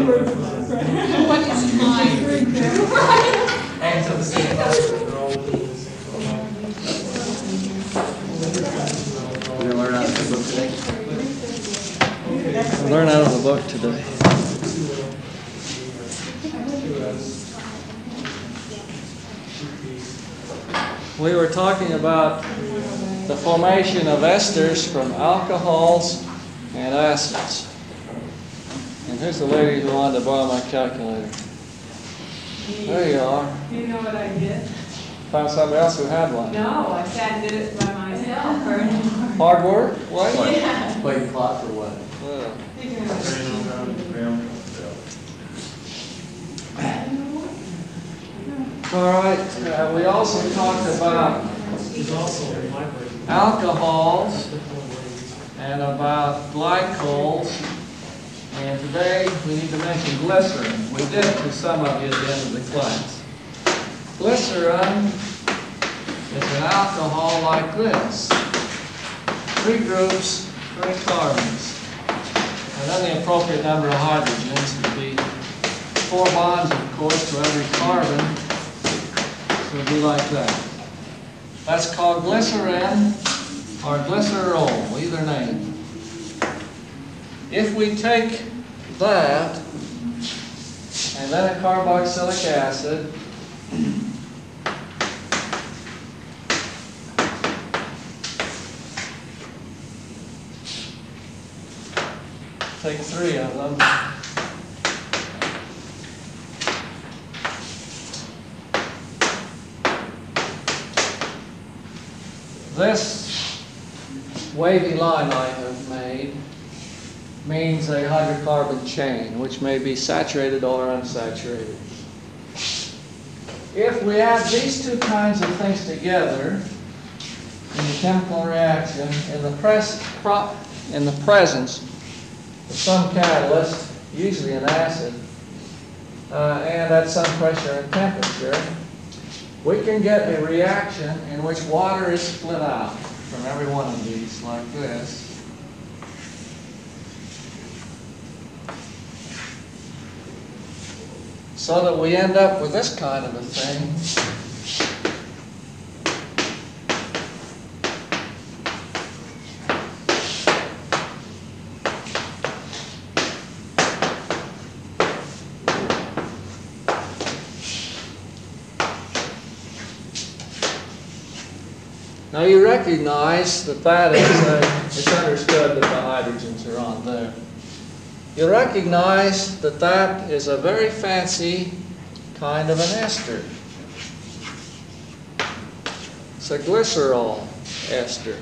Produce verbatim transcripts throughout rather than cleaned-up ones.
What is mine? And to the same level. We're gonna learn out of the book today. Learn out of the book today. We were talking about the formation of esters from alcohols and acids. And here's the lady who wanted to borrow my calculator. There you are. You know what I did? Found somebody else who had one. No, I sat and did it by myself for an hour. Hard work? What? Yeah. Playing clock or what? Yeah. Thinking of All right. Uh, we also talked about alcohols and about glycols. And today we need to mention glycerin. We did to some of you at the end of the class. Glycerin is an alcohol like this. Three groups, three carbons. And then the appropriate number of hydrogens would be four bonds, of course, to every carbon. So it would be like that. That's called glycerin or glycerol, either name. If we take that and then a carboxylic acid, take three of them, this wavy line I have made means a hydrocarbon chain, which may be saturated or unsaturated. If we add these two kinds of things together in the chemical reaction, in the, pres pro in the presence of some catalyst, usually an acid, uh, and at some pressure and temperature, we can get a reaction in which water is split out from every one of these, like this. So that we end up with this kind of a thing. Now you recognize that that is, uh, it's understood that the hydrogens are on there. You recognize that that is a very fancy kind of an ester. It's a glycerol ester.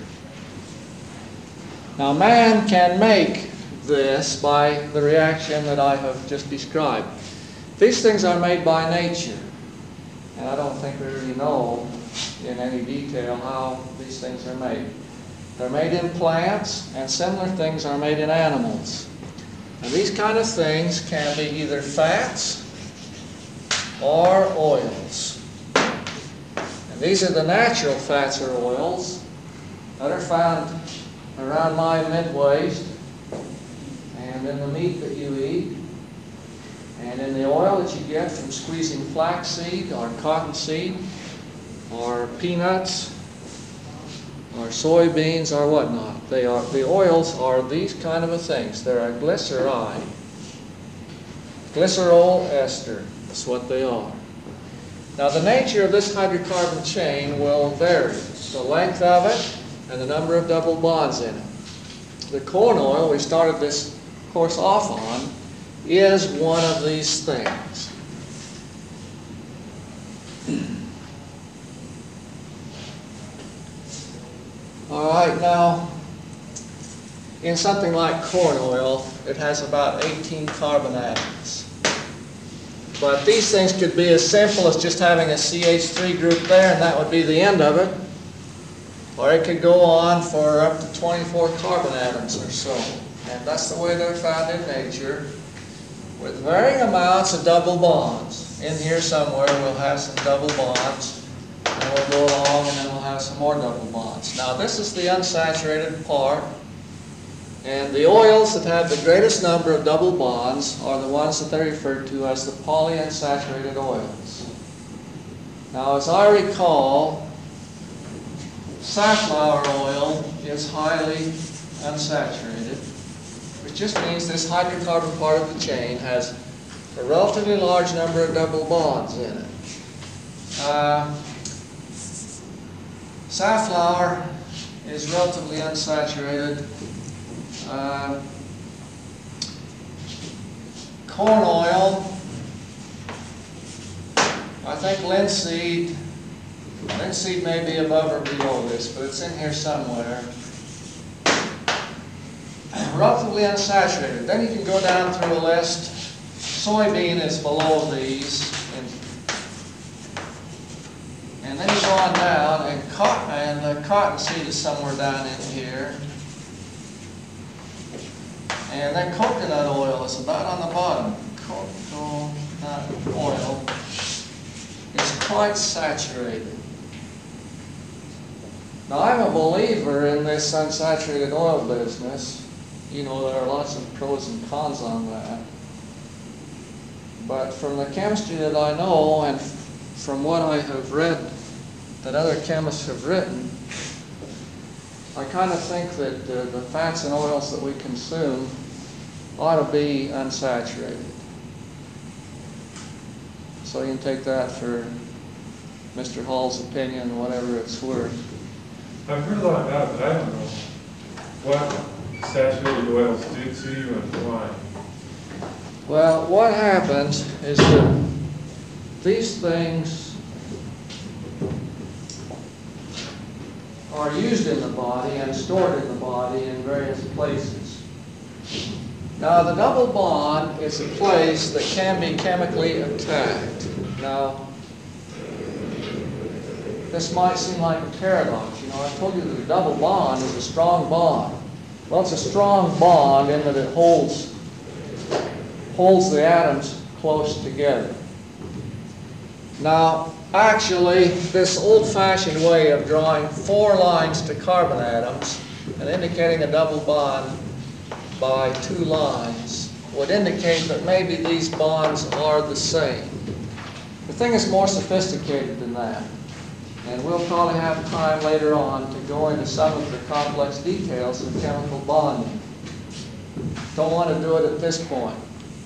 Now man can make this by the reaction that I have just described. These things are made by nature, and I don't think we really know in any detail how these things are made. They're made in plants, and similar things are made in animals. And these kind of things can be either fats or oils. And these are the natural fats or oils that are found around my mid-waist and in the meat that you eat and in the oil that you get from squeezing flaxseed or cottonseed or peanuts or soybeans or whatnot. They are, the oils are these kind of a things. They're a glyceride. Glycerol ester. That's what they are. Now the nature of this hydrocarbon chain will vary. The length of it and the number of double bonds in it. The corn oil we started this course off on is one of these things. All right, now, in something like corn oil, it has about eighteen carbon atoms. But these things could be as simple as just having a C H three group there, and that would be the end of it. Or it could go on for up to twenty-four carbon atoms or so. And that's the way they're found in nature, with varying amounts of double bonds. In here somewhere we'll have some double bonds. And we'll go along and then we'll have some more double bonds. Now this is the unsaturated part And the oils that have the greatest number of double bonds are the ones that they refer to as the polyunsaturated oils. Now, as I recall, safflower oil is highly unsaturated, which just means this hydrocarbon part of the chain has a relatively large number of double bonds in it. Uh, safflower is relatively unsaturated. Uh, corn oil, I think linseed, linseed may be above or below this, but it's in here somewhere. Relatively unsaturated. Then you can go down through a list. Soybean is below these. And, and then you go on down, and cotton, and uh, cottonseed is somewhere down in here. And then coconut oil is about on the bottom. Coconut oil is quite saturated. Now, I'm a believer in this unsaturated oil business. You know, there are lots of pros and cons on that. But from the chemistry that I know and from what I have read that other chemists have written, I kind of think that uh, the fats and oils that we consume ought to be unsaturated. So you can take that for Mister Hall's opinion, whatever it's worth. I've heard a lot about it, but I don't know what saturated oils do to you and why. Well, what happens is that these things are used in the body and stored in the body in various places. Now, the double bond is a place that can be chemically attacked. Now, this might seem like a paradox. You know, I told you that a double bond is a strong bond. Well, it's a strong bond in that it holds, holds the atoms close together. Now, actually, this old-fashioned way of drawing four lines to carbon atoms and indicating a double bond by two lines would indicate that maybe these bonds are the same. The thing is more sophisticated than that. And we'll probably have time later on to go into some of the complex details of chemical bonding. Don't want to do it at this point.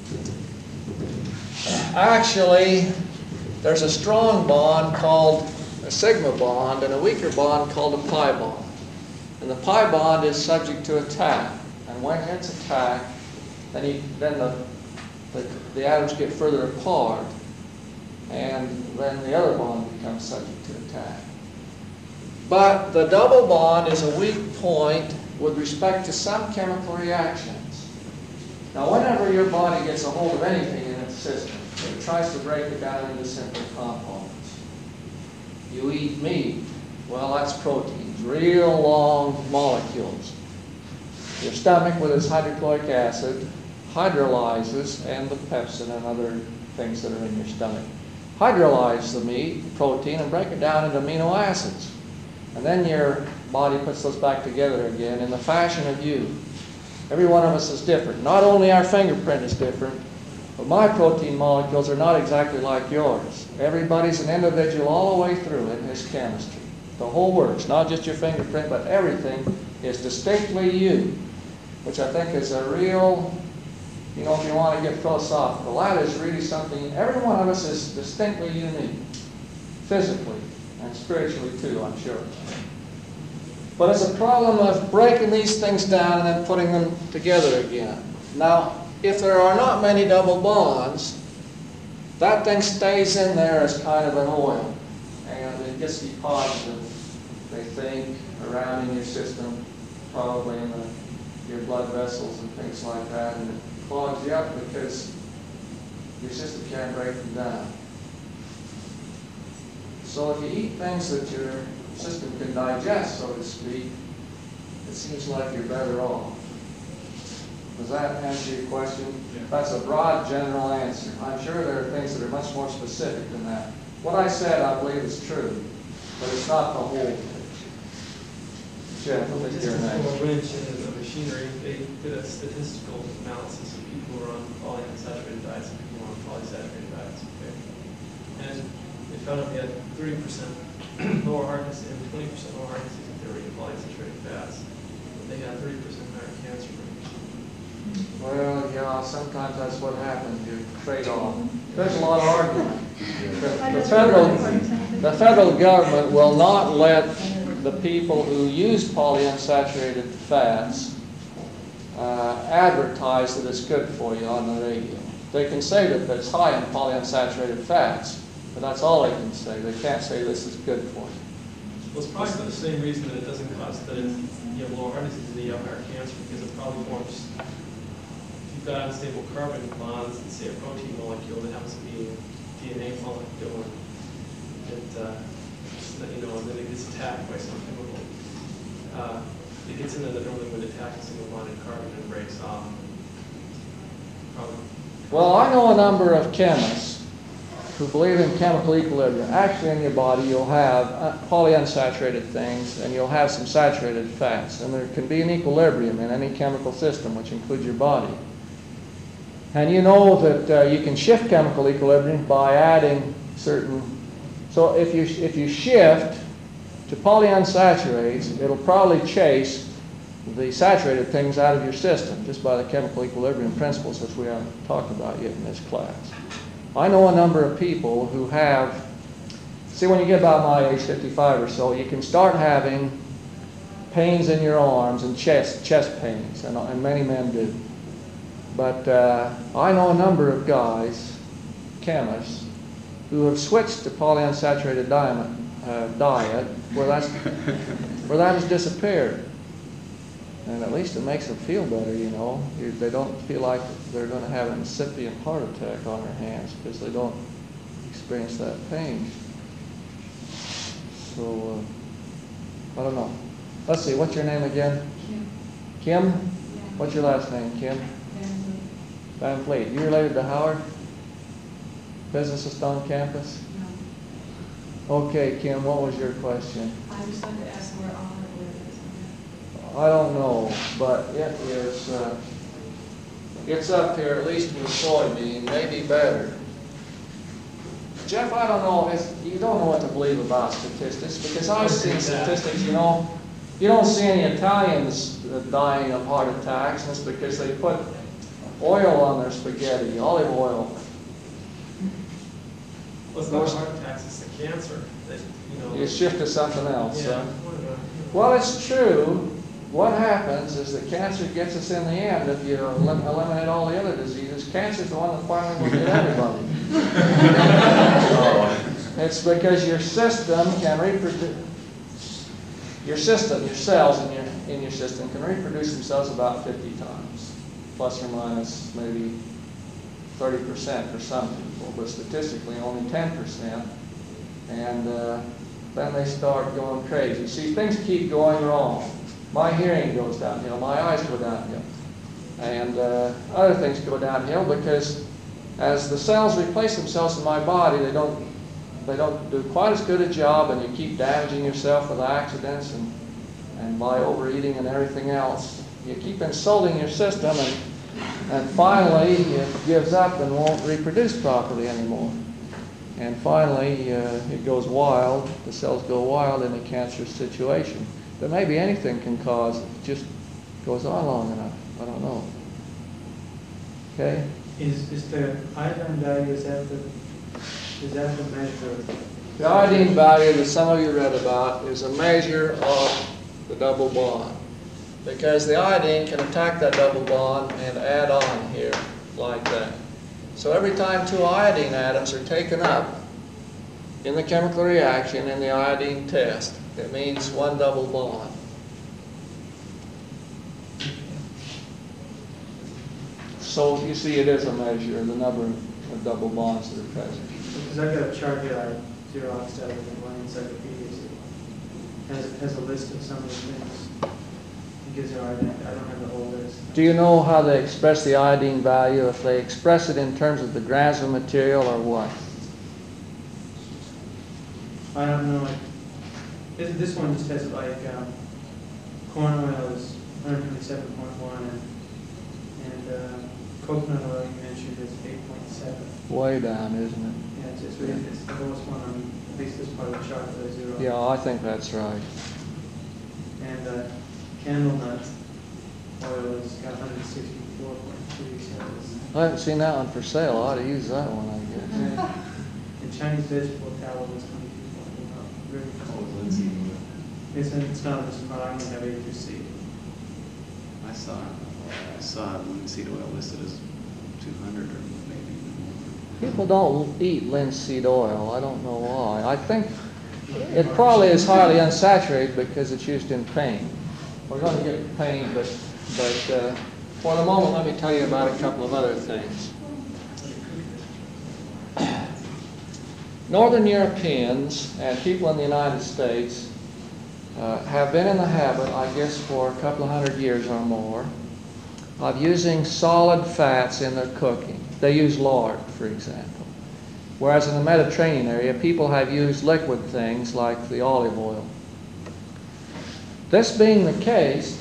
Actually, there's a strong bond called a sigma bond and a weaker bond called a pi bond. And the pi bond is subject to attack. And when it's attacked, then, he, then the, the, the atoms get further apart, and then the other bond becomes subject to attack. But the double bond is a weak point with respect to some chemical reactions. Now, whenever your body gets a hold of anything in its system, it tries to break it down into simple components. You eat meat, well, that's proteins, real long molecules. Your stomach, with its hydrochloric acid, hydrolyzes, and the pepsin and other things that are in your stomach, hydrolyze the meat, the protein, and break it down into amino acids. And then your body puts those back together again in the fashion of you. Every one of us is different. Not only our fingerprint is different, but my protein molecules are not exactly like yours. Everybody's an individual all the way through in his chemistry. The whole works, not just your fingerprint, but everything is distinctly you, which I think is a real, you know, if you want to get philosophical, that is really something. Every one of us is distinctly unique, physically and spiritually too, I'm sure. But it's a problem of breaking these things down and then putting them together again. Now, if there are not many double bonds, that thing stays in there as kind of an oil, and it gets deposited, they think, around in your system, probably in the, your blood vessels and things like that, and it clogs you up because your system can't break them down. So if you eat things that your system can digest, so to speak, it seems like you're better off. Does that answer your question? Yeah. That's a broad general answer. I'm sure there are things that are much more specific than that. What I said, I believe, is true, but it's not the whole picture. Jeff, Well, what's just your before name? Winch and the machinery, they did a statistical analysis of people who are on polyunsaturated diets and people who are on polysaturated diets, okay? And they found out they had thirty percent lower heart disease and twenty percent lower heart disease if they were eating polysaturated fats. But they had thirty percent higher cancer rate. Well, yeah, sometimes that's what happens, you trade off. There's a lot of argument. The, the federal, the federal government will not let the people who use polyunsaturated fats uh, advertise that it's good for you on the radio. They can say that it's high in polyunsaturated fats, but that's all they can say. They can't say this is good for you. Well, it's probably for the same reason that it doesn't cause, that it's, you have lower heart disease and you have higher cancer, because it probably forms, if you've got unstable carbon bonds and say a protein molecule that happens to be a D N A molecule, and it, uh, that, you know, and then it gets attacked by some chemical. Uh, it gets into the normally would attack a single bonded carbon and breaks off. Probably. Well, I know a number of chemists who believe in chemical equilibrium. Actually, in your body, you'll have uh, polyunsaturated things, and you'll have some saturated fats. And there can be an equilibrium in any chemical system, which includes your body. And you know that uh, you can shift chemical equilibrium by adding certain. So if you if you shift to polyunsaturates, it'll probably chase the saturated things out of your system just by the chemical equilibrium principles, which we haven't talked about yet in this class. I know a number of people who have, see, when you get about my age, fifty-five or so, you can start having pains in your arms and chest chest pains, and, and many men do. But uh, I know a number of guys, chemists, who have switched to polyunsaturated diet, uh, diet where that's where that has disappeared. And at least it makes them feel better, you know. You, they don't feel like they're going to have an incipient heart attack on their hands because they don't experience that pain. So, uh, I don't know. Let's see, what's your name again? Kim. Kim? Yeah. What's your last name, Kim? Family. Van Fleet. You related to Howard? Physicist on campus? No. Okay, Kim, what was your question? I just wanted to ask where all of it is. I don't know, but it is, uh, it's up here at least with soybean, maybe better. Jeff, I don't know, it's, you don't know what to believe about statistics, because I've seen statistics, you know, you don't see any Italians dying of heart attacks, and it's because they put oil on their spaghetti, olive oil. Well, it's not the heart attacks, it's the cancer that, you know. You shift to something else. Yeah. Huh? Well, it's true. What happens is that cancer gets us in the end if you elim- eliminate all the other diseases. Cancer is the one that finally will get everybody. It's because your system can reproduce, your system, your cells in your, in your system can reproduce themselves about fifty times, plus or minus maybe thirty percent for some people, but statistically only ten percent. And uh, then they start going crazy. See, things keep going wrong. My hearing goes downhill, my eyes go downhill, and uh, other things go downhill because as the cells replace themselves in my body, they don't they don't do quite as good a job, and you keep damaging yourself with accidents and and by overeating and everything else. You keep insulting your system, and and finally it gives up and won't reproduce properly anymore. And finally uh, it goes wild. The cells go wild in a cancerous situation. But maybe anything can cause it. It just goes on long enough. I don't know. Okay? Is, is the iodine value, is that the, is that the measure of? The iodine value that some of you read about is a measure of the double bond. Because the iodine can attack that double bond and add on here like that. So every time two iodine atoms are taken up in the chemical reaction in the iodine test, it means one double bond. So you see it is a measure of the number of double bonds that are present. Because I've got a chart here I Xeroxed out of one encyclopedia. It has, has a list of some of the things. It gives you, I don't have the whole list. Do you know how they express the iodine value? If they express it in terms of the grams of material or what? I don't know. Like, this, this one just has like, um, corn oil is one hundred twenty-seven point one, and, and uh, coconut oil you mentioned is eight point seven. Way down, isn't it? Yeah, it's just really, it's the lowest one on, at least this part of the chart that I zero. Yeah, I think that's right. And uh, candle nut oil has got one hundred sixty-four point three, so it's, I haven't seen that one for sale. I ought to use that one, I guess. and, and Chinese vegetable tallow is twenty-two point one. Really, Oh, Lindsay, it's, it's not this one, I only have A through C. I saw, I saw linseed oil listed as two hundred or maybe even more. People don't eat linseed oil. I don't know why. I think it probably is highly unsaturated because it's used in paint. We're going to get to paint, but, but uh, for the moment, let me tell you about a couple of other things. Northern Europeans and people in the United States uh, have been in the habit, I guess for a couple of hundred years or more, of using solid fats in their cooking. They use lard, for example. Whereas in the Mediterranean area, people have used liquid things like the olive oil. This being the case,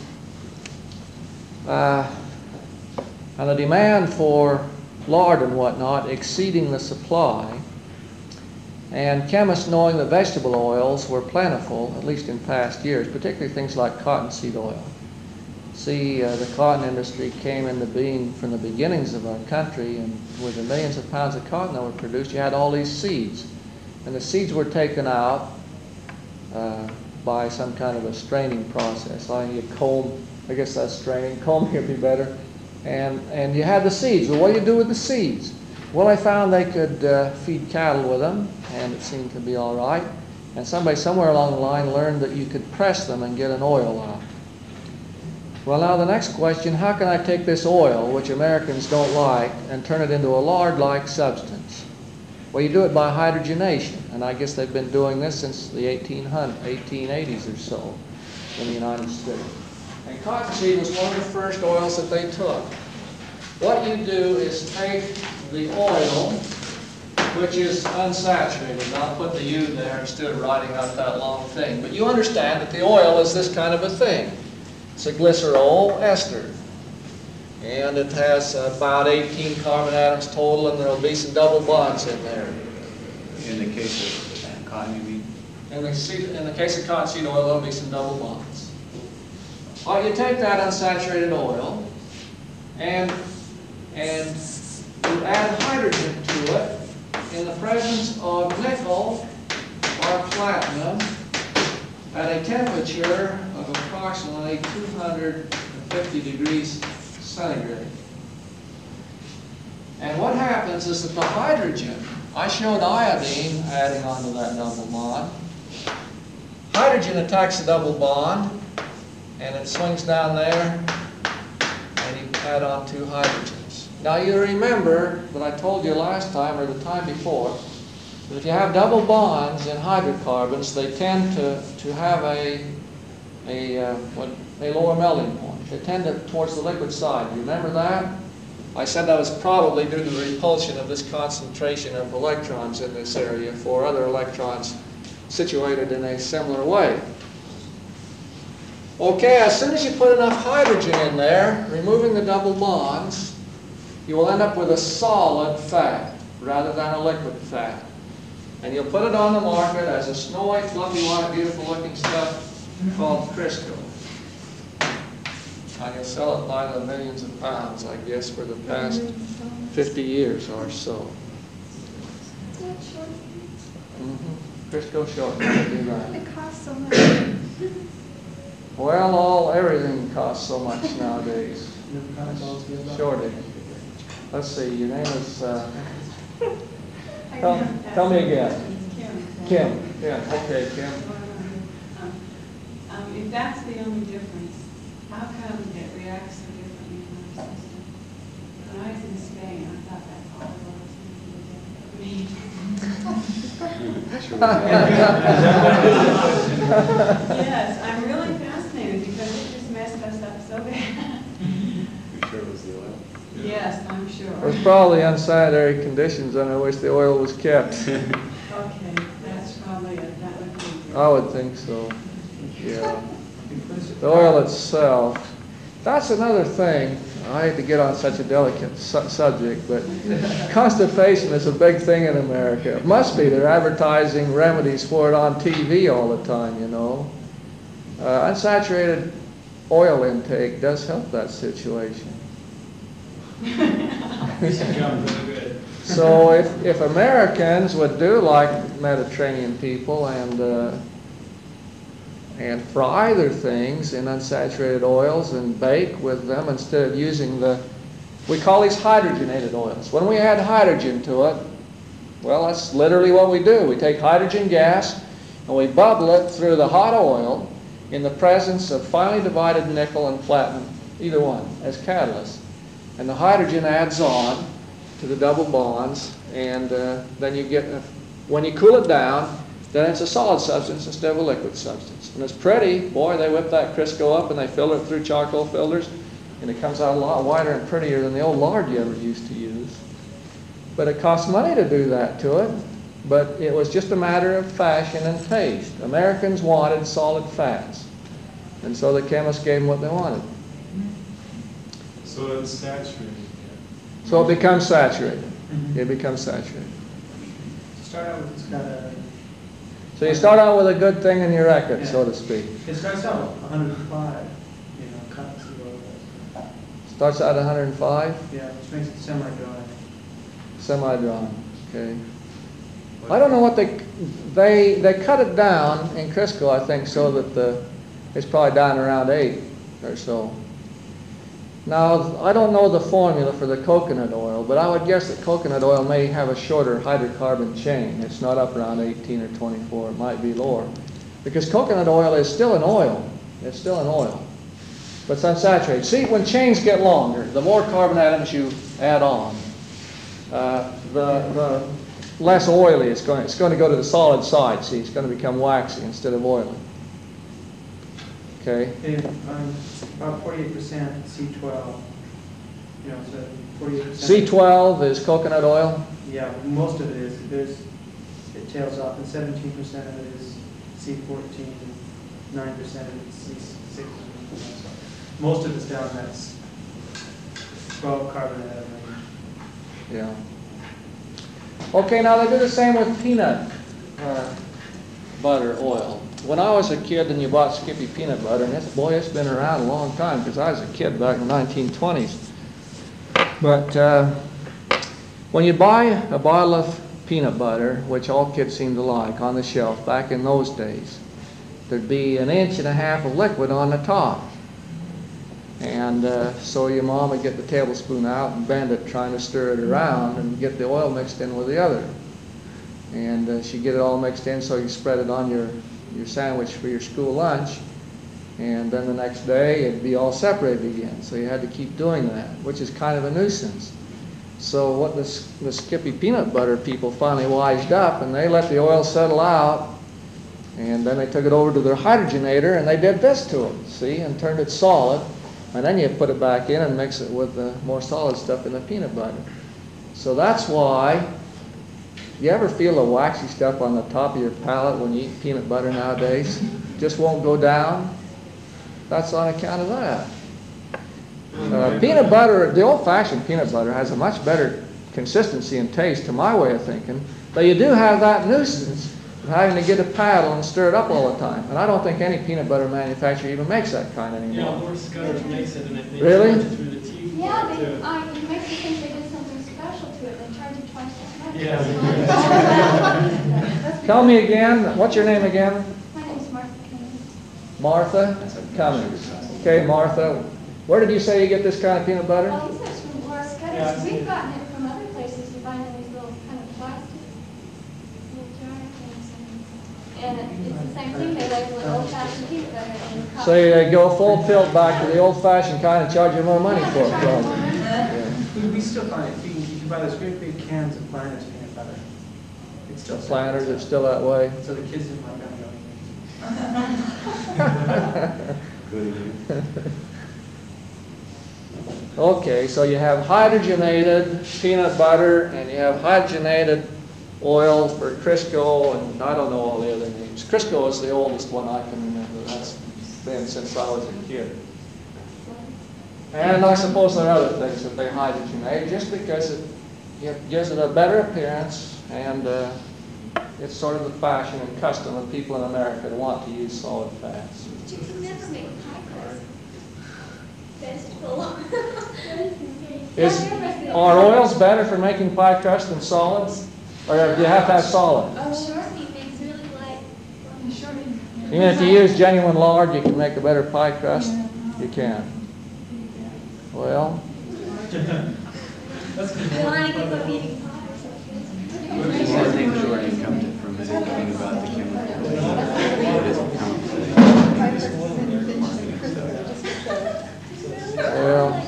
uh, and the demand for lard and whatnot exceeding the supply, and chemists knowing that vegetable oils were plentiful, at least in past years, particularly things like cottonseed oil. See, uh, the cotton industry came into being from the beginnings of our country, and with the millions of pounds of cotton that were produced, you had all these seeds. And the seeds were taken out uh, by some kind of a straining process. I you comb, I guess that's straining, combing would be better. And, and you had the seeds. Well, what do you do with the seeds? Well, I found they could uh, feed cattle with them, and it seemed to be all right. And somebody somewhere along the line learned that you could press them and get an oil out. Well, now the next question, how can I take this oil, which Americans don't like, and turn it into a lard-like substance? Well, you do it by hydrogenation, and I guess they've been doing this since the eighteen eighties or so in the United States. And cottonseed was one of the first oils that they took. What you do is take the oil, which is unsaturated, and I'll put the U there instead of writing out that long thing, but you understand that the oil is this kind of a thing. It's a glycerol ester, and it has about eighteen carbon atoms total, and there will be some double bonds in there. In the case of cotton, you mean? In the, seed, in the case of cottonseed oil, there will be some double bonds. Well, you take that unsaturated oil, and, and you add hydrogen to it in the presence of nickel or platinum at a temperature of approximately two hundred fifty degrees centigrade. And what happens is that the hydrogen, I showed iodine adding onto that double bond. Hydrogen attacks the double bond, and it swings down there, and you add on two hydrogens. Now you remember that I told you last time, or the time before, that if you have double bonds in hydrocarbons, they tend to, to have a, a, uh, what, a lower melting point. They tend to, towards the liquid side. Do you remember that? I said that was probably due to the repulsion of this concentration of electrons in this area for other electrons situated in a similar way. Okay, as soon as you put enough hydrogen in there, removing the double bonds, you will end up with a solid fat rather than a liquid fat. And you'll put it on the market as a snowy, fluffy, white, beautiful looking stuff called Crisco. And you'll sell it by the millions of pounds, I guess, for the past fifty years or so. Mm-hmm. Crisco shortening, I do that. It costs so much. Well, all, everything costs so much nowadays. Shortage. Let's see, your name is, uh, I Tell- can ask tell me some again. questions. Kim. Kim. Yeah, okay, Kim. Um, um, If that's the only difference, how come it reacts so differently in our system? When I was in Spain, I thought that all Yes, I'm really fascinated because it just messed us up so bad. You sure it was the oil? Yes, I'm sure. There's probably unsanitary conditions under which the oil was kept. Okay, that's probably it, that would be. I would think so, yeah. inclusive. The oil itself. That's another thing. I hate to get on such a delicate su- subject, but constipation is a big thing in America. It must be. They're advertising remedies for it on T V all the time, you know. Uh, unsaturated oil intake does help that situation. Really good. So if, if Americans would do like Mediterranean people and uh, and fry their things in unsaturated oils and bake with them instead of using the, we call these hydrogenated oils. When we add hydrogen to it, well, that's literally what we do. We take hydrogen gas and we bubble it through the hot oil in the presence of finely divided nickel and platinum, either one, as catalyst. And the hydrogen adds on to the double bonds, and uh, then you get, a, when you cool it down, then it's a solid substance instead of a liquid substance. And it's pretty. Boy, they whip that Crisco up and they filter it through charcoal filters, and it comes out a lot whiter and prettier than the old lard you ever used to use. But it costs money to do that to it. But it was just a matter of fashion and taste. Americans wanted solid fats, and so the chemists gave them what they wanted. So it's saturated. So it becomes saturated. Mhm. It becomes saturated. To start out with, it's got a, So you start out with a good thing in your record, so to speak. it starts out with one hundred five, you know, cups of oil. Starts out at one hundred five, Yeah, which makes it semi-dry. semi-dry. Okay. I don't know what they they they cut it down in Crisco, I think, so that the it's probably down around eight or so. Now, I don't know the formula for the coconut oil, but I would guess that coconut oil may have a shorter hydrocarbon chain. It's not up around eighteen or twenty-four. It might be lower. Because coconut oil is still an oil. It's still an oil. But it's unsaturated. See, when chains get longer, the more carbon atoms you add on, uh, the, the less oily it's going. It's going to go to the solid side. See, it's going to become waxy instead of oily. Okay? And, um, about forty-eight percent C twelve, you know, so forty-eight percent. C twelve is coconut oil. Yeah, most of it is, there's, it tails off, and seventeen percent of it is C fourteen, nine percent of it is C six. Most of it's down in that s- twelve carbon atom range. Yeah. Okay, now they do the same with peanut uh, butter oil. When I was a kid and you bought Skippy peanut butter, and it's, boy, it's been around a long time because I was a kid back in the nineteen twenties. But uh, when you buy a bottle of peanut butter, which all kids seem to like, on the shelf back in those days, there'd be an inch and a half of liquid on the top. And uh, so your mom would get the tablespoon out and bend it, trying to stir it around and get the oil mixed in with the other. And uh, she'd get it all mixed in, so you spread it on your, your sandwich for your school lunch. And then the next day, it'd be all separated again. So you had to keep doing that, which is kind of a nuisance. So what the, the Skippy peanut butter people finally wised up, and they let the oil settle out. And then they took it over to their hydrogenator, and they did this to it, see, and turned it solid. And then you put it back in and mix it with the more solid stuff in the peanut butter. So that's why, you ever feel the waxy stuff on the top of your palate when you eat peanut butter nowadays? Just won't go down? That's on account of that. Uh, peanut butter, the old-fashioned peanut butter has a much better consistency and taste, to my way of thinking. But you do have that nuisance of having to get a paddle and stir it up all the time. And I don't think any peanut butter manufacturer even makes that kind Yeah, anymore. Lord Scudder makes it, and it they Really? charge it through the teeth. Yeah, they, too. I, it makes you think they did something special to it, they charge you twice as much. Yeah. That's Tell me because- again, what's your name again? My name's Martha Cummings. Martha Cummings. Okay, Martha, where did you say you get this kind of peanut butter? Well, he says from Laura Yeah, I've Scudder's, seen we've it. gotten it from other places, you find in these little kind of plastic, little jar things. And and it- it's the same thing, they label it old fashioned peanut butter and. So you go full tilt back to the old-fashioned kind and charge you more money for it, Yeah, probably. they charge more money. Yeah. We, we still find it, you can, you can buy those great big cans of Planters peanut butter. It's still. The planters, it's still that way. So the kids didn't like that. Okay, so you have hydrogenated peanut butter and you have hydrogenated oil for Crisco, and I don't know all the other names. Crisco is the oldest one I can remember. That's been since I was a kid. And I suppose there are other things that they hydrogenate just because it, it gives it a better appearance, and uh, it's sort of the fashion and custom of people in America to want to use solid fats. But you can never make pie crust. Vegetable. Is, are oils better for making pie crust than solids? Or do you have to have solid? Oh, sure, he makes really light. Even if you use genuine lard, you can make a better pie crust? You can. Well, We want to give up eating pie. I think Jordan comes from anything about the chemical. It doesn't come well,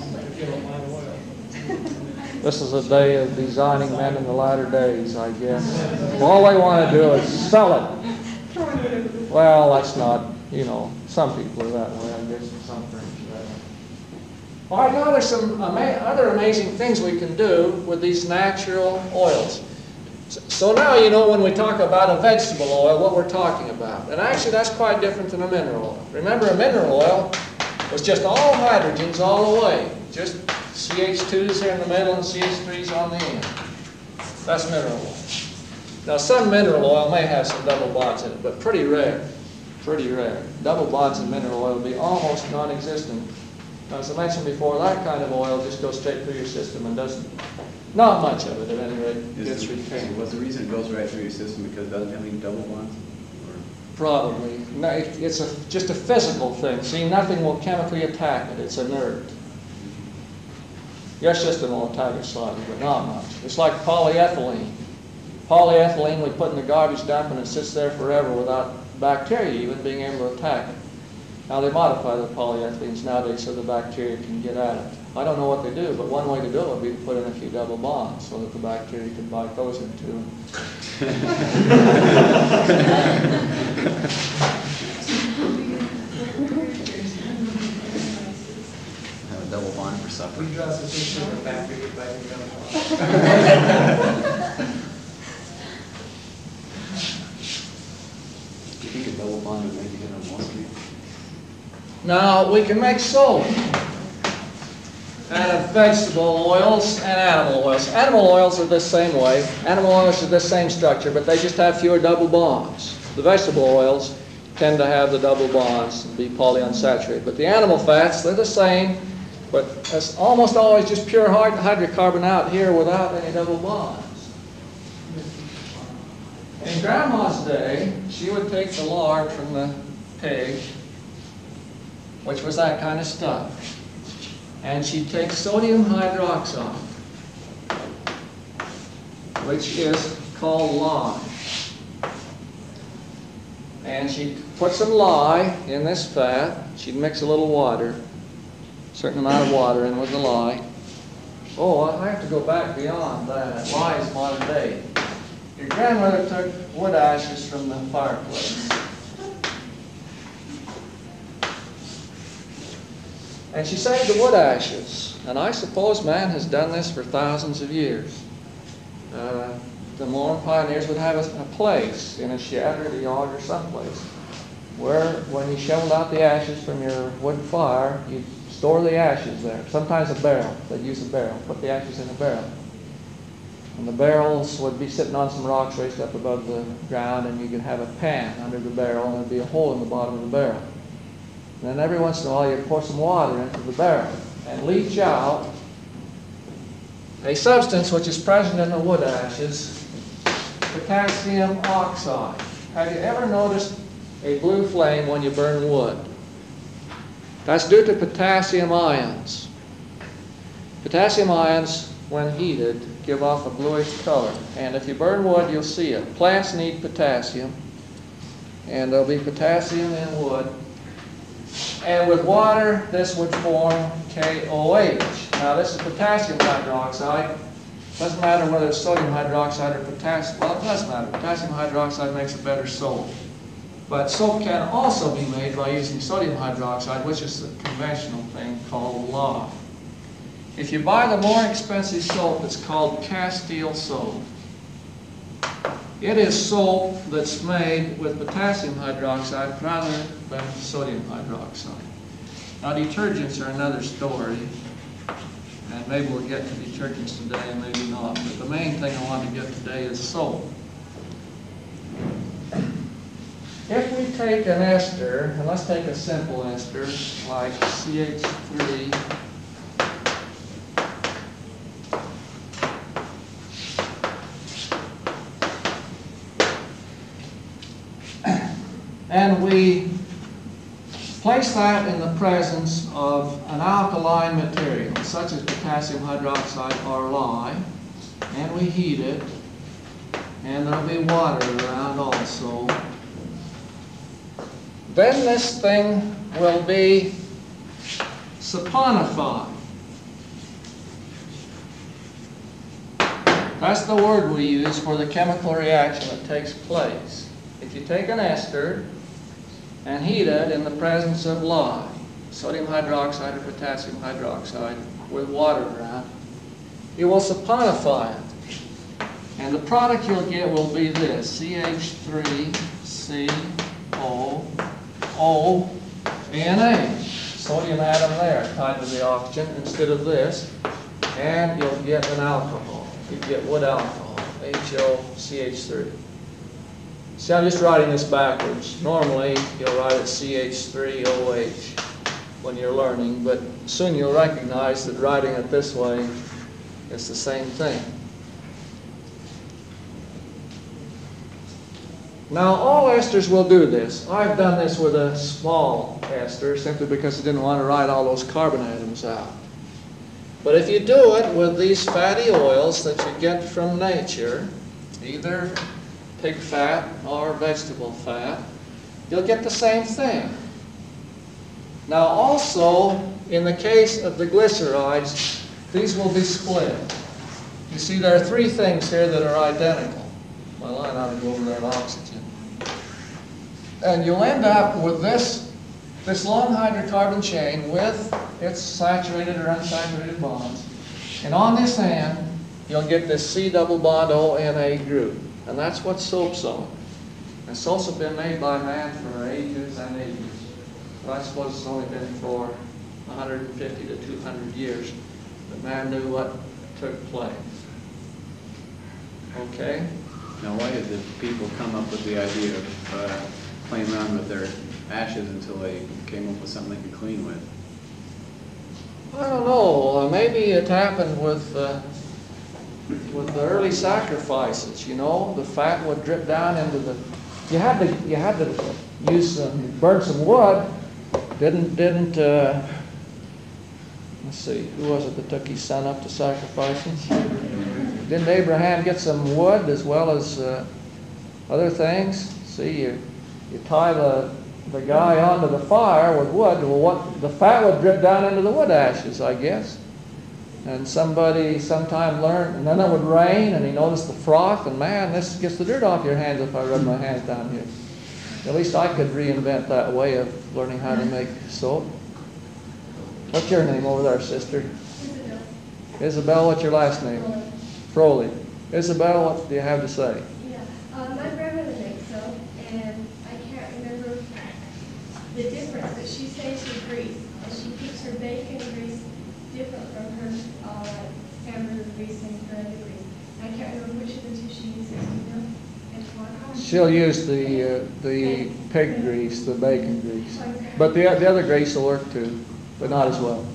this is a day of designing men in the latter days, I guess. All they want to do is sell it. Well, that's not, you know, some people are that way, I guess, and some things are that way. All right, now there's some ama other amazing things we can do with these natural oils. So, so now you know when we talk about a vegetable oil, what we're talking about. And actually that's quite different than a mineral oil. Remember, a mineral oil was just all hydrogens all the way. Just C H twos here in the middle and C H threes on the end. That's mineral oil. Now some mineral oil may have some double bonds in it, but pretty rare. Pretty rare. Double bonds in mineral oil will be almost non-existent. Now, as I mentioned before, that kind of oil just goes straight through your system and doesn't, not much of it at any rate, gets retained. Was the reason it goes right through your system because it doesn't have any double bonds? Or? Probably. No, it, it's a, just a physical thing. See, nothing will chemically attack it. It's inert. Your system will attack it slightly, but not much. It's like polyethylene. Polyethylene we put in the garbage dump and it sits there forever without bacteria even being able to attack it. Now they modify the polyethylenes nowadays so the bacteria can get at it. I don't know what they do, but one way to do it would be to put in a few double bonds so that the bacteria can bite those into them. Have a double bond for supper. We draw suspicion of bacteria biting the Do you think a double bond would make it on Wall Street? Now, we can make soap out of vegetable oils and animal oils. Animal oils are the same way. Animal oils are the same structure, but they just have fewer double bonds. The vegetable oils tend to have the double bonds and be polyunsaturated. But the animal fats, they're the same, but it's almost always just pure hydrocarbon out here without any double bonds. In Grandma's day, she would take the lard from the pig, which was that kind of stuff, and she'd take sodium hydroxide, which is called lye. And she'd put some lye in this fat. She'd mix a little water, a certain amount of water in with the lye. Oh, I have to go back beyond that. Lye is modern day. Your grandmother took wood ashes from the fireplace. And she saved the wood ashes. And I suppose man has done this for thousands of years. Uh, the Mormon pioneers would have a, a place in a shed or a yard or someplace where when you shoveled out the ashes from your wood fire, you'd store the ashes there. Sometimes a barrel. They'd use a barrel. Put the ashes in a barrel. And the barrels would be sitting on some rocks raised up above the ground, and you could have a pan under the barrel, and there'd be a hole in the bottom of the barrel. And then every once in a while you'd pour some water into the barrel and leach out a substance which is present in the wood ashes, potassium oxide. Have you ever noticed a blue flame when you burn wood? That's due to potassium ions. Potassium ions, when heated, give off a bluish color. And if you burn wood, you'll see it. Plants need potassium, and there'll be potassium in wood. And with water, this would form K O H. Now, this is potassium hydroxide. Doesn't matter whether it's sodium hydroxide or potassium. Well, it does matter. Potassium hydroxide makes a better soap. But soap can also be made by using sodium hydroxide, which is the conventional thing called lye. If you buy the more expensive soap, it's called Castile soap. It is soap that's made with potassium hydroxide rather than sodium hydroxide. Now, detergents are another story, and maybe we'll get to detergents today and maybe not, but the main thing I want to get today is soap. If we take an ester, and let's take a simple ester like C H three, and we place that in the presence of an alkaline material, such as potassium hydroxide or lye, and we heat it, and there'll be water around also. Then this thing will be saponified. That's the word we use for the chemical reaction that takes place. If you take an ester and heat it in the presence of lye, sodium hydroxide or potassium hydroxide, with water around, you will saponify it. And the product you'll get will be this, C H three C O O N A. Sodium atom there tied to the oxygen instead of this. And you'll get an alcohol. You get wood alcohol, H O C H three. See, I'm just writing this backwards. Normally, you'll write it C H three O H when you're learning, but soon you'll recognize that writing it this way is the same thing. Now, all esters will do this. I've done this with a small ester simply because I didn't want to write all those carbon atoms out. But if you do it with these fatty oils that you get from nature, either pig fat or vegetable fat, you'll get the same thing. Now also, in the case of the glycerides, these will be split. You see, there are three things here that are identical. My line ought to go over that oxygen. And you'll end up with this, this long hydrocarbon chain with its saturated or unsaturated bonds. And on this end, you'll get this C double bond O N A group. And that's what soap's on. And soaps have been made by man for ages and ages. But I suppose it's only been for one hundred fifty to two hundred years that man knew what took place. Okay? Now, why did the people come up with the idea of uh, playing around with their ashes until they came up with something they could clean with? I don't know. Uh, maybe it happened with uh, with the early sacrifices. You know, the fat would drip down into the. You had to you had to use some burn some wood. Didn't didn't. Uh, let's see. Who was it that took his son up to sacrifices? Didn't Abraham get some wood as well as uh, other things? See, you you tie the the guy onto the fire with wood. Well, what the fat would drip down into the wood ashes, I guess. And somebody sometime learned, and then it would rain, and he noticed the froth, and man, this gets the dirt off your hands if I rub my hands down here. At least I could reinvent that way of learning how to make soap. What's your name over there, sister? Isabel. Isabel, what's your last name? Froley. Isabel, what do you have to say? Yeah, uh, my grandmother makes soap, and I can't remember the difference, but she saves her grease, and she keeps her bacon grease different from her uh, like hamburger grease and her other grease. I can't remember which of the two she uses, you know? And what- She'll use the uh, the pig grease, the bacon grease. But the, the other grease will work too, but not as well.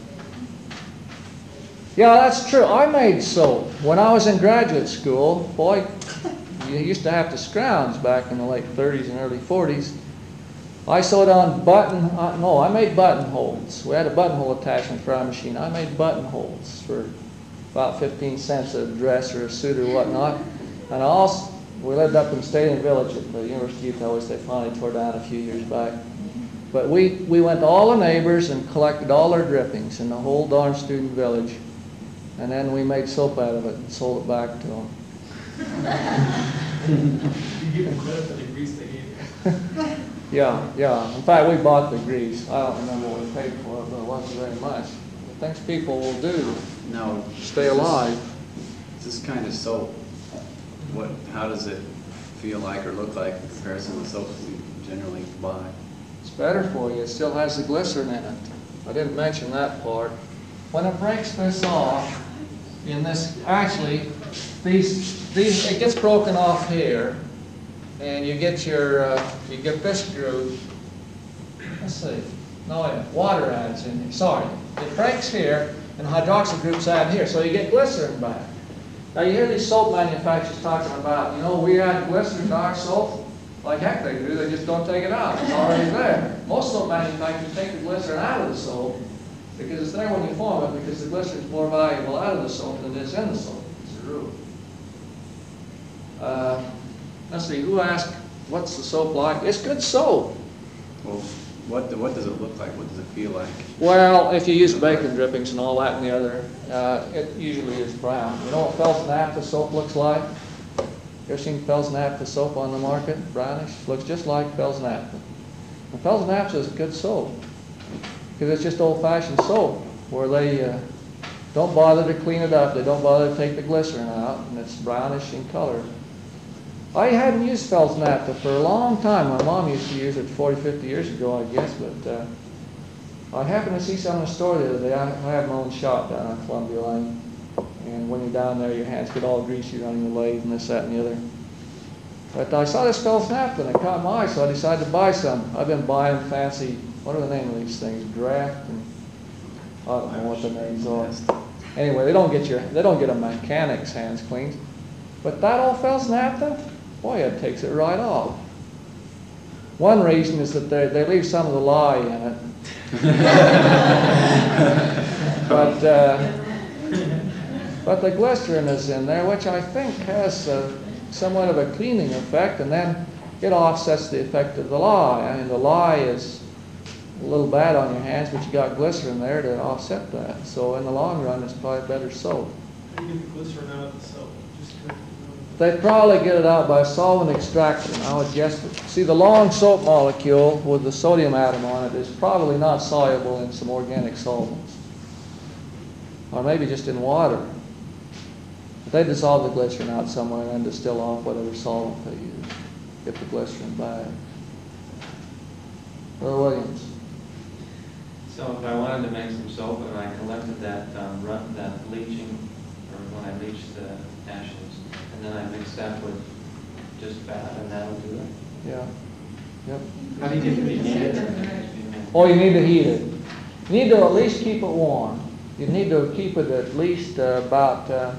Yeah, that's true. I made soap. When I was in graduate school, boy, you used to have to scrounge back in the late thirties and early forties. I sewed on button, uh, no, I made buttonholes. We had a buttonhole attachment for our machine. I made buttonholes for about fifteen cents a dress or a suit or whatnot. And I also, we lived up in Stadium Village at the University of Utah, which they finally tore down a few years back. But we, we went to all the neighbors and collected all their drippings in the whole darn student village. And then we made soap out of it and sold it back to them. You give them credit for the grease they gave you. Yeah, yeah. In fact, we bought the grease. I don't remember what we paid for it, but it wasn't very much. The things people will do Now, to stay alive. This kind of soap, what? How does it feel like or look like in comparison to soaps we generally buy? It's better for you. It still has the glycerin in it. I didn't mention that part. When it breaks this off, in this, actually, these, these, it gets broken off here, and you get your, uh, you get this groove. Let's see. No, yeah, water adds in here. Sorry. It breaks here, and hydroxyl groups add here, so you get glycerin back. Now you hear these soap manufacturers talking about, you know, we add glycerin to our soap. Like heck they do, they just don't take it out. It's already there. Most soap manufacturers take the glycerin out of the soap because it's there when you form it, because the glycerin is more valuable out of the soap than it is in the soap. It's a rule. Uh, let's see, who asked, what's the soap like? It's good soap. Well, what, what does it look like? What does it feel like? Well, if you use bacon drippings and all that and the other, uh, it usually is brown. You know what Fells Naphtha soap looks like? You ever seen Fells Naphtha soap on the market? Brownish? Looks just like Fells Naphtha. And Fells Naphtha is good soap because it's just old-fashioned soap where they uh, don't bother to clean it up. They don't bother to take the glycerin out, and it's brownish in color. I hadn't used Fells Naphtha for a long time. My mom used to use it forty, fifty years ago, I guess, but uh, I happened to see some in the store the other day. I, I have my own shop down on Columbia Lane. And when you're down there, your hands get all greasy running the lathe and this, that, and the other. But I saw this Fells Naphtha and it caught my eye, so I decided to buy some. I've been buying fancy, what are the name of these things? Draft and I don't know what the names are. Anyway, they don't get your, they don't get a mechanic's hands cleaned. But that old Fells Naphtha, boy, it takes it right off. One reason is that they, they leave some of the lye in it. but. Uh, But the glycerin is in there, which I think has uh, somewhat of a cleaning effect, and then it offsets the effect of the lye. I mean, the lye is a little bad on your hands, but you got glycerin there to offset that. So in the long run, it's probably better soap. How do you get the glycerin out of the soap? Just They'd probably get it out by solvent extraction, I would guess. See, the long soap molecule with the sodium atom on it is probably not soluble in some organic solvents, or maybe just in water. They dissolve the glycerin out somewhere and then distill off whatever solvent they use. Get the glycerin back. Earl Williams. So if I wanted to make some soap and I collected that um, run, that bleaching, or when I bleached the ashes, and then I mixed that with just fat, and that'll do it? Yeah. Yep. How do you get the heat? Oh, you need to heat it. You need to at least keep it warm. You need to keep it at least uh, about uh,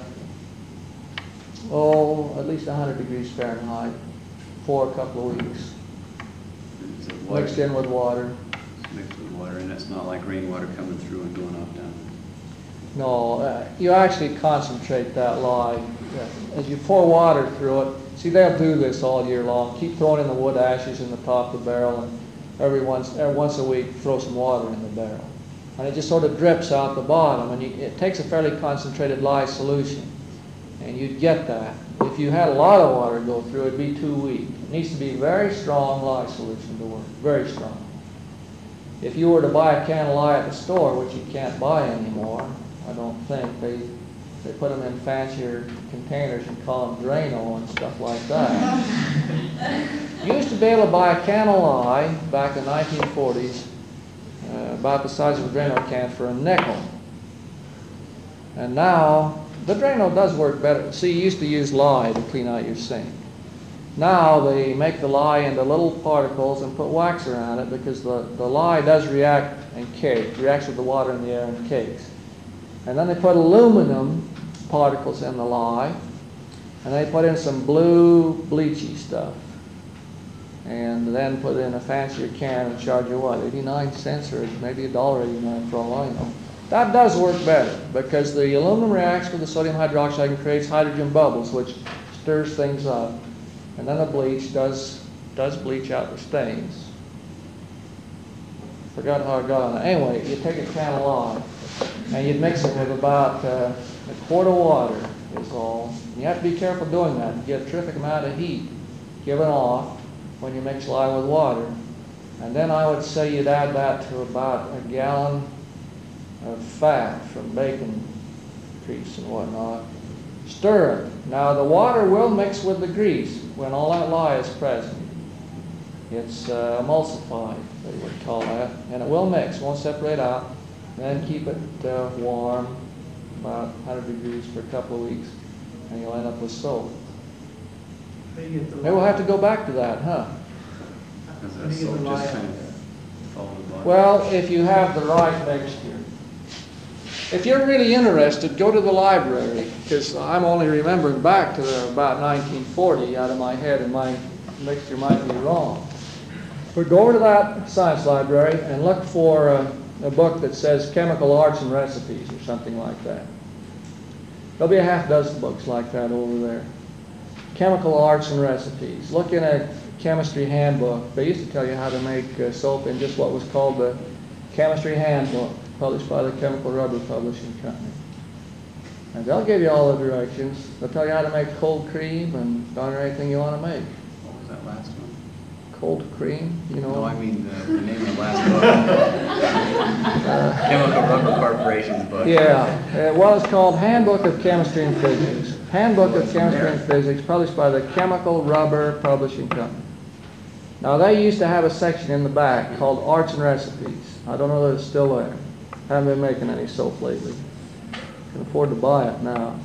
oh, at least one hundred degrees Fahrenheit for a couple of weeks. Is it water? Mixed in with water. Mixed with water, and it's not like rainwater coming through and going off down. No, uh, you actually concentrate that lye. Uh, as you pour water through it, see, they'll do this all year long. Keep throwing in the wood ashes in the top of the barrel, and every once, every once a week throw some water in the barrel. And it just sort of drips out the bottom, and you, it takes a fairly concentrated lye solution. And you'd get that. If you had a lot of water go through, it'd be too weak. It needs to be very strong lye solution to work, very strong. If you were to buy a can of lye at the store, which you can't buy anymore, I don't think, they, they put them in fancier containers and call them Drano and stuff like that. You used to be able to buy a can of lye back in the nineteen forties, uh, about the size of a Drano can, for a nickel. And now, the Drano does work better. See, you used to use lye to clean out your sink. Now they make the lye into little particles and put wax around it because the, the lye does react and cake, reacts with the water in the air and cakes. And then they put aluminum particles in the lye, and they put in some blue bleachy stuff. And then put it in a fancier can and charge you what, eighty-nine cents or maybe a dollar eighty-nine for all I know. That does work better because the aluminum reacts with the sodium hydroxide and creates hydrogen bubbles, which stirs things up. And then the bleach does, does bleach out the stains. Forgot how I got on that. Anyway, you take a can of lye and you'd mix it with about uh, a quart of water is all. And you have to be careful doing that. You get a terrific amount of heat given off when you mix lye with water. And then I would say you'd add that to about a gallon of fat from bacon grease and whatnot. Stir it. Now the water will mix with the grease when all that lye is present. It's uh, emulsified, they would call that, and it will mix, won't separate out. Then keep it uh, warm, about one hundred degrees for a couple of weeks, and you'll end up with soap. How do you get the Maybe we'll have to go back to that, huh? Because How that do you get soap the just lye kind out? of followed by. Well, if you have the right mixture. If you're really interested, go to the library, because I'm only remembering back to the, about nineteen forty out of my head, and my mixture might be wrong. But go over to that science library and look for a, a book that says Chemical Arts and Recipes or something like that. There'll be a half dozen books like that over there. Chemical Arts and Recipes. Look in a chemistry handbook. They used to tell you how to make uh, soap in just what was called the Chemistry Handbook, published by the Chemical Rubber Publishing Company. And they'll give you all the directions. They'll tell you how to make cold cream and darn anything you want to make. What was that last one? Cold cream, you know. No, I mean the, the name of the last book. Chemical Rubber Corporation's book. Yeah, uh, well, it's called Handbook of Chemistry and Physics. Handbook of Chemistry and Physics, published by the Chemical Rubber Publishing Company. Now, they used to have a section in the back called Arts and Recipes. I don't know that it's still there. Haven't been making any soap lately. Can afford to buy it now.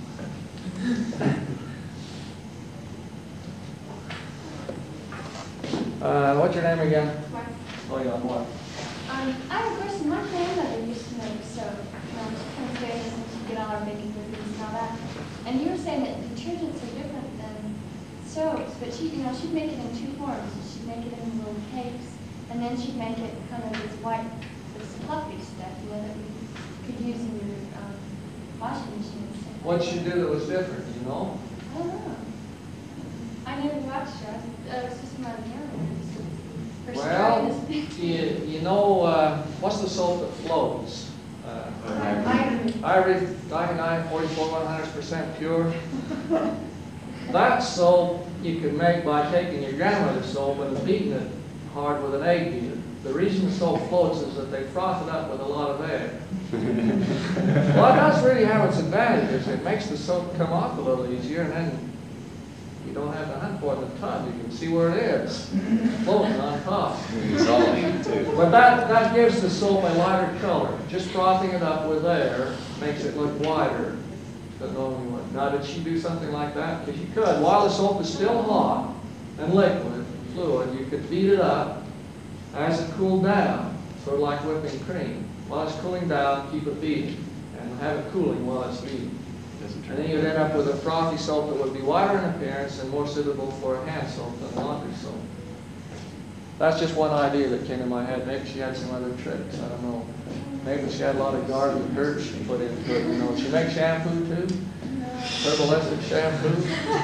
Uh, what's your name again? Oh, yeah, what? Um, I have a question. My grandmother used to make soap. Um, she comes there and she'd get all our baking cookies and all that. And you were saying that detergents are different than soaps, but she, you know, she'd make it in two forms. She'd make it in little cakes, and then she'd make it kind of this white, this fluffy stuff, you know, that we could use in your um, washing machine. and stuff. What'd she do that was different, you know? I don't know. I never watched her. I was, uh, it was just my grandmother. Her Well, story is- you, you know, uh, what's the soap that floats? Uh, Ivory. Ivory, ninety-nine, forty-four, one hundred percent pure. That soap you can make by taking your grandmother's soap and beating it hard with an egg beater. The reason the soap floats is that they froth it up with a lot of egg. Well, it does really have its advantages. It makes the soap come off a little easier, and then you don't have to hunt for it in the tub. You can see where it is, floating on top. Dissolving too. But that, that gives the soap a lighter color. Just frothing it up with air makes it look whiter than the only one. Now, did she do something like that? Because you could, while the soap is still hot and liquid, fluid, you could beat it up as it cooled down, sort of like whipping cream. While it's cooling down, keep it beating, and have it cooling while it's beating. And then you'd end up with a frothy soap that would be whiter in appearance and more suitable for a hand soap than a laundry soap. That's just one idea that came to my head. Maybe she had some other tricks. I don't know. Maybe she had a lot of garden herbs she put into it. You know, she makes shampoo too. Herbalistic shampoo.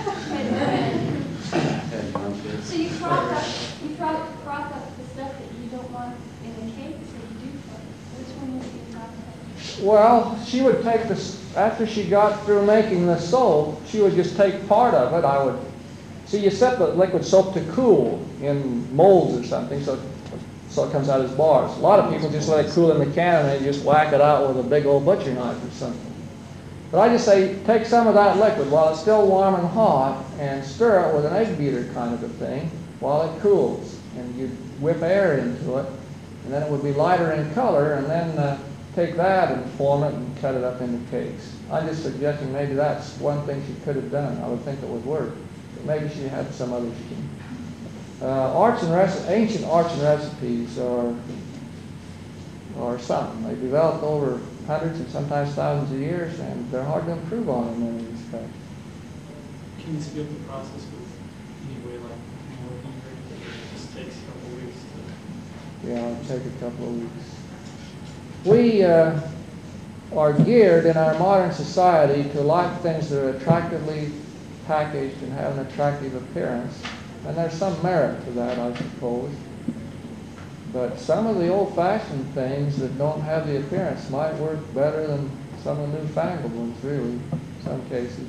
So you froth up, you froth, froth up the stuff that you don't want in the cakes, or you do froth? Which one is you froth up? Well, she would take this, after she got through making the soap, she would just take part of it. I would, see, you set the liquid soap to cool in molds or something, so, so it comes out as bars. A lot of people just let it cool in the can and they just whack it out with a big old butcher knife or something. But I just say, take some of that liquid while it's still warm and hot and stir it with an egg beater kind of a thing while it cools. And you whip air into it, and then it would be lighter in color, and then uh, take that and form it and cut it up into cakes. I'm just suggesting maybe that's one thing she could have done. I would think it would work. But maybe she had some other scheme. Uh, arts and rec- ancient arts and recipes are, are something. They developed over hundreds and sometimes thousands of years, and they're hard to improve on in many respects. Can you speed up the process with any way, like, more heat, or it just takes a couple of weeks to? Yeah, it'll take a couple of weeks. We uh, are geared in our modern society to like things that are attractively packaged and have an attractive appearance. And there's some merit to that, I suppose. But some of the old-fashioned things that don't have the appearance might work better than some of the newfangled ones, really, in some cases.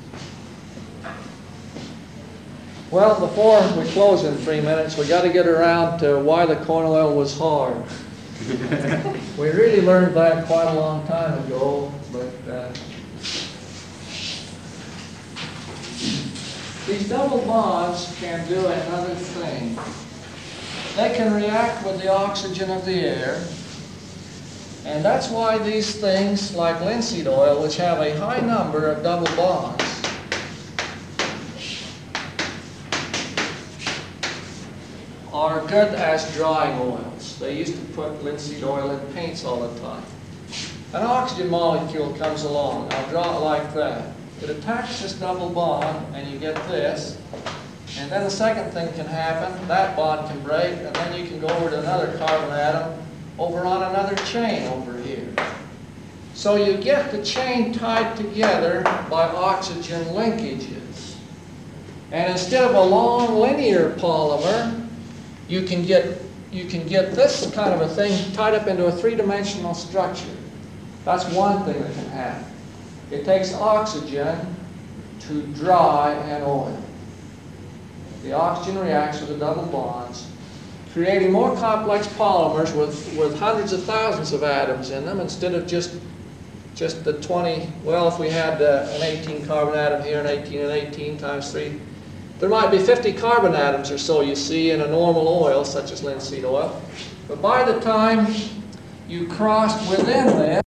Well, before we close in three minutes, we got to get around to why the corn oil was hard. We really learned that quite a long time ago, but uh, these double bonds can do another thing. They can react with the oxygen of the air, and that's why these things, like linseed oil, which have a high number of double bonds, are good as drying oils. They used to put linseed oil in paints all the time. An oxygen molecule comes along. I'll draw it like that. It attacks this double bond, and you get this. And then the second thing can happen. That bond can break, and then you can go over to another carbon atom over on another chain over here. So you get the chain tied together by oxygen linkages. And instead of a long linear polymer, you can get, you can get this kind of a thing tied up into a three-dimensional structure. That's one thing that can happen. It takes oxygen to dry an oil. The oxygen reacts with the double bonds, creating more complex polymers with, with hundreds of thousands of atoms in them instead of just, just the twenty, well, if we had uh, an eighteen carbon atom here and eighteen and eighteen times three, there might be fifty carbon atoms or so you see in a normal oil, such as linseed oil. But by the time you crossed within this,